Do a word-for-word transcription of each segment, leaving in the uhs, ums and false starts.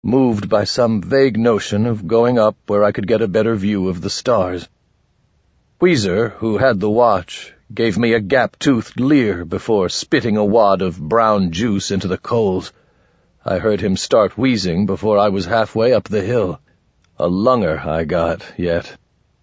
moved by some vague notion of going up where I could get a better view of the stars. Wheezer, who had the watch, gave me a gap-toothed leer before spitting a wad of brown juice into the coals. I heard him start wheezing before I was halfway up the hill. A lunger I got, yet.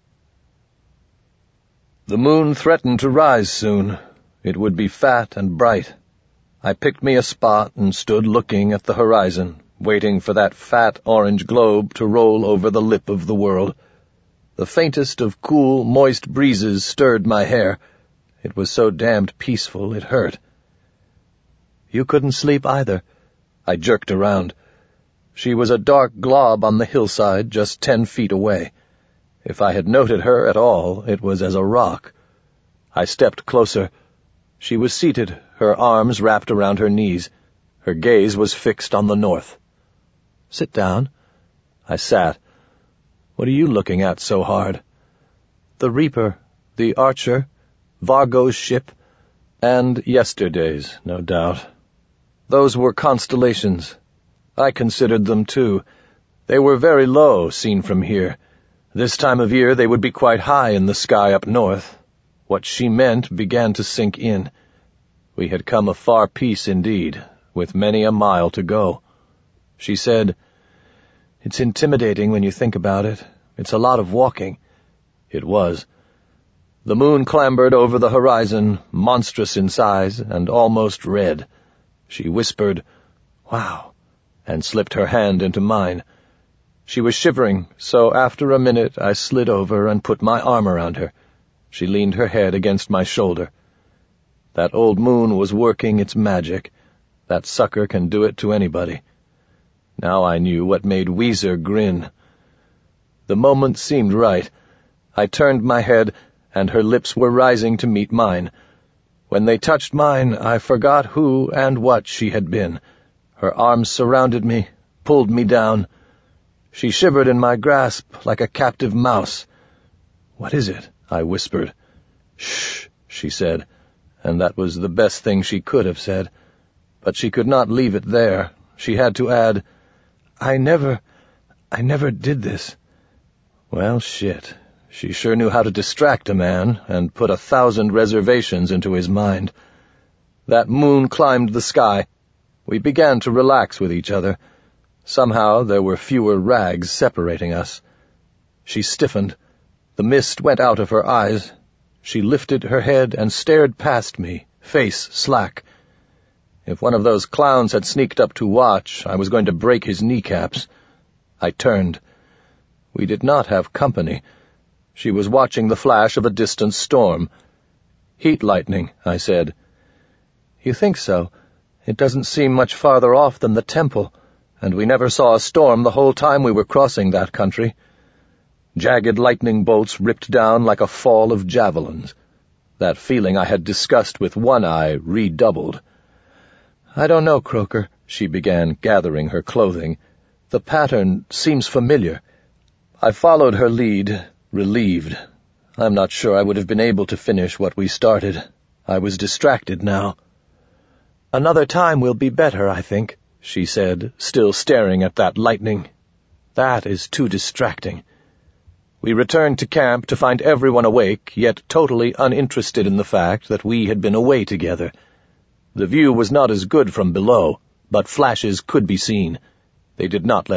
The moon threatened to rise soon. It would be fat and bright. I picked me a spot and stood looking at the horizon, waiting for that fat orange globe to roll over the lip of the world. The faintest of cool, moist breezes stirred my hair. It was so damned peaceful it hurt. You couldn't sleep either. I jerked around. She was a dark glob on the hillside just ten feet away. If I had noted her at all, it was as a rock. I stepped closer. She was seated, her arms wrapped around her knees. Her gaze was fixed on the north. Sit down. I sat. What are you looking at so hard? The Reaper, the Archer, Vargo's ship, and yesterday's, no doubt. Those were constellations. I considered them, too. They were very low, seen from here. This time of year they would be quite high in the sky up north. What she meant began to sink in. We had come a far piece indeed, with many a mile to go. She said, "It's intimidating when you think about it. It's a lot of walking." It was. The moon clambered over the horizon, monstrous in size and almost red. She whispered, "Wow," and slipped her hand into mine. She was shivering, so after a minute I slid over and put my arm around her. She leaned her head against my shoulder. That old moon was working its magic. That sucker can do it to anybody. Now I knew what made Wheezer grin. The moment seemed right. I turned my head, and her lips were rising to meet mine. When they touched mine, I forgot who and what she had been. Her arms surrounded me, pulled me down. She shivered in my grasp like a captive mouse. "What is it?" I whispered. "Shh," she said, and that was the best thing she could have said. But she could not leave it there. She had to add, I never, I never did this." Well, shit. She sure knew how to distract a man and put a thousand reservations into his mind. That moon climbed the sky. We began to relax with each other. Somehow there were fewer rags separating us. She stiffened. The mist went out of her eyes. She lifted her head and stared past me, face slack. If one of those clowns had sneaked up to watch, I was going to break his kneecaps. I turned. We did not have company. She was watching the flash of a distant storm. "Heat lightning," I said. "You think so? It doesn't seem much farther off than the temple, and we never saw a storm the whole time we were crossing that country." Jagged lightning bolts ripped down like a fall of javelins. That feeling I had discussed with One Eye redoubled. "I don't know, Croker," she began, gathering her clothing. "The pattern seems familiar." I followed her lead, relieved. I'm not sure I would have been able to finish what we started. I was distracted now. "Another time will be better, I think," she said, still staring at that lightning. "That is too distracting." We returned to camp to find everyone awake, yet totally uninterested in the fact that we had been away together. The view was not as good from below, but flashes could be seen. They did not let